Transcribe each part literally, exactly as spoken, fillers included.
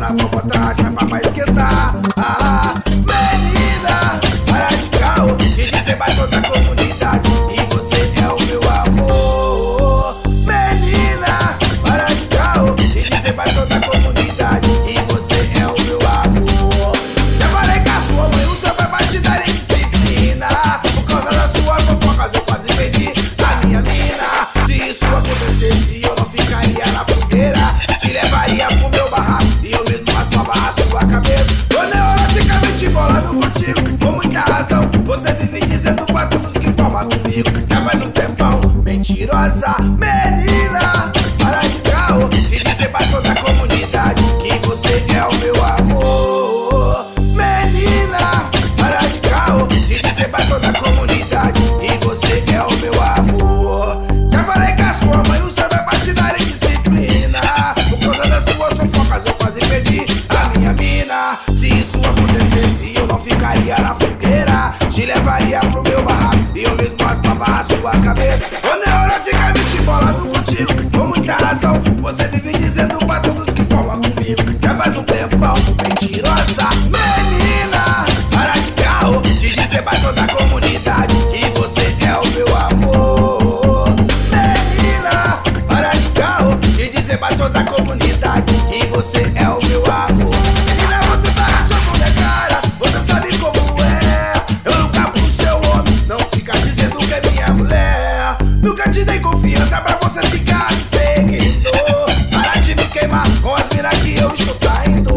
sana, vou botar a chapa pra esquentar. Ah, menina, para de caô, te dizer pra toda a comunidade, e você é o meu amor. Menina, para de caô, te dizer pra toda a comunidade, e você é o meu amor. Já falei com a sua mãe, o seu pai vai te dar indisciplina. Por causa das suas fofocas eu quase perdi a minha mina. Se isso acontecesse eu não ficaria na fogueira, te levaria pro meu barraco e eu mesmo raspava a sua cabeça. Tô neuroticamente bolado contigo, com muita razão. Você vive dizendo pra todos que forma comigo, já faz um tempão. Mentirosa, menina, para de caô, te dizer pra toda a comunidade que você é o meu amor. Menina, para de caô, te dizer pra toda a comunidade e você é o meu amor. Já falei com a sua mãe, o seu vai pra te dar indisciplina. Por causa das suas fofocas eu quase perdi a minha mina. Se isso acontecesse eu não ficaria na fogueira, te levaria pro meu barraco e eu mesmo raspava a sua cabeça. Tô neuroticamente bolado contigo, com muita razão. Você vive dizendo pra todos que formam comigo, já faz um tempão. Mentirosa, menina, para de caô, te dizer pra toda a comunidade que você é o meu amor. Menina, para de caô, te dizer pra toda a comunidade que você é o meu amor. Menina, você tá achando minha cara, você sabe como é. Eu nunca fui seu homem, não fica dizendo que é minha mulher. Nunca te dei confiança pra você ficar me seguindo. Para de me queimar com as minas que eu estou saindo.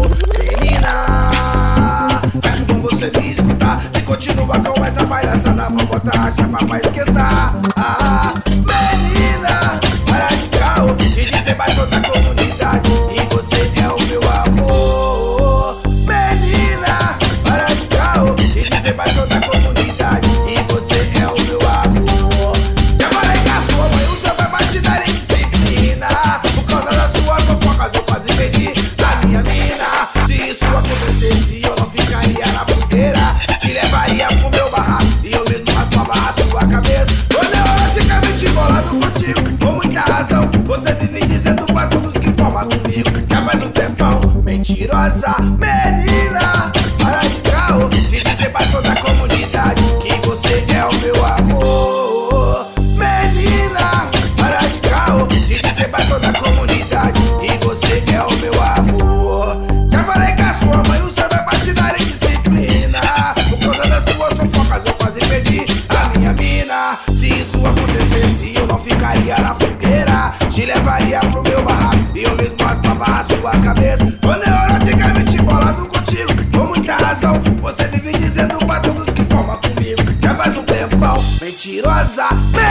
Menina, acho bom você me escutar. Se continuar com essa palhaçada, vou botar a chapa pra esquentar. Ah, menina, para de caô, te dizer pra toda a comunidade e você é o meu amor. Menina, para de caô, te dizer pra toda a comunidade e você é o meu amor. Já falei com a sua mãe, o seu pai vai te dar indisciplina. Por causa das suas fofocas eu quase perdi a minha mina. Se isso acontecesse eu não ficaria na fogueira, te levaria pro meu barraco e eu mesmo raspava a sua cabeça. Tô neuroticamente bolado contigo, com muita razão. Você vive dizendo pra todos que forma comigo, já faz um tempão. Mentirosa, menina, para de caô, te dizer pra toda a comunidade que você é o meu amor. Menina, para de caô, te dizer pra toda a comunidade e você é o meu amor. Já falei com a sua mãe, o seu vai pra te dar indisciplina. Por causa das suas fofocas eu quase perdi a minha mina. Se isso acontecesse eu não ficaria na fogueira, te levaria pro meu barraco e eu mesmo raspava a sua cabeça. Tô neuroticamente bolado contigo, com muita razão. Você vive dizendo pra todos que formam comigo, já faz um tempão. Mentirosa,